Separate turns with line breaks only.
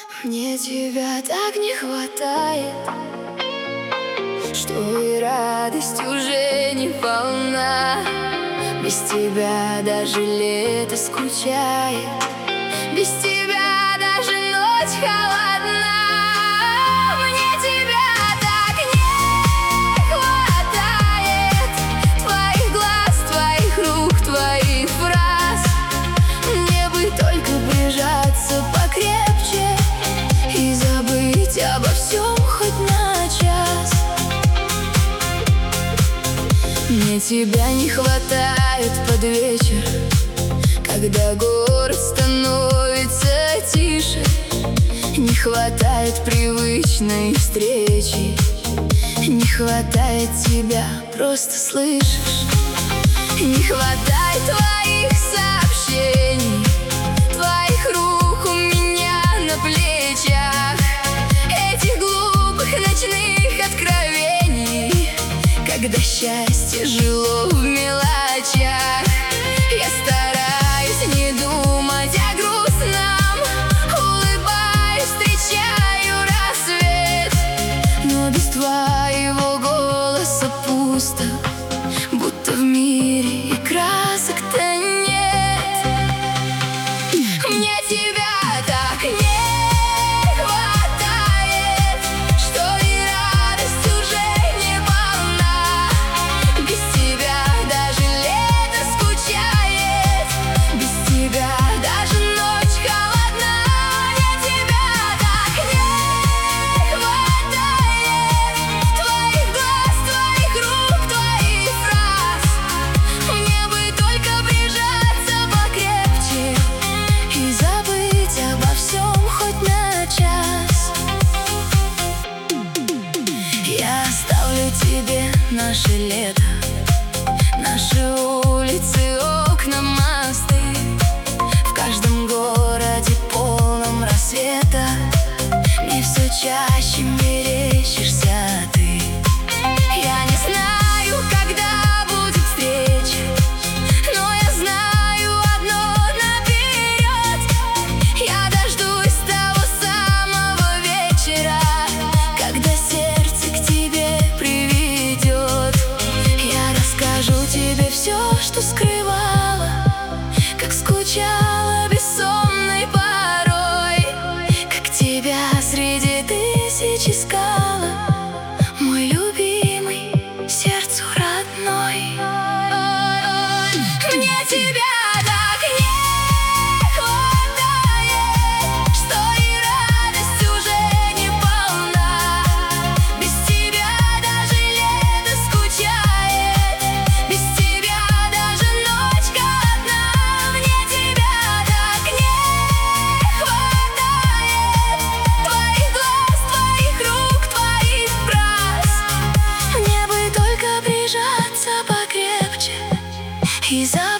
Мне тебя так не хватает, что и радость уже не полна. Без тебя даже лето скучает, без тебя даже ночь холодна. Мне тебя так не хватает, твоих глаз, твоих рук, твоих фраз. Мне бы только прижаться покрепче и забыть обо всем хоть на час. Мне тебя не хватает под вечер, когда город становится тише. Не хватает привычной встречи, не хватает тебя, просто слышишь. Не хватает твоих сообщений, твоих рук у меня на плечах, этих глупых ночных откровений, когда счастье жило в мелочах. Я стараюсь не думать о грустном, улыбаюсь, встречаю рассвет, но без твоего голоса пусто, будто в мире и красок-то нет. Мне тебя так не хватает, что и радость уже не полна. Без тебя даже лето скучает, без тебя даже ночь холодна. Мне тебя так не хватает, твоих глаз, твоих рук, твоих фраз. Мне бы только прижаться покрепче и забыть обо всем хоть на час. Я оставлю тебе наше лето, наши улицы, окна, мосты. В каждом городе полном рассвета мне все чаще мерещишься ты. Я не знаю, когда будет встреча, но я знаю одно наперед: я дождусь того самого вечера, когда сердце к тебе приведет. Я расскажу тебе все, что скрывала, как скучала бессонной порой, как тебя среди тысяч искала, мой любимый, сердцу родной. Мне тебя так не хватает, что и радость уже не полна. Без тебя даже лето скучает, без тебя даже ночь холодна. Мне тебя так не хватает, твоих глаз, твоих рук, твоих фраз. Мне бы только прижаться покрепче и забыть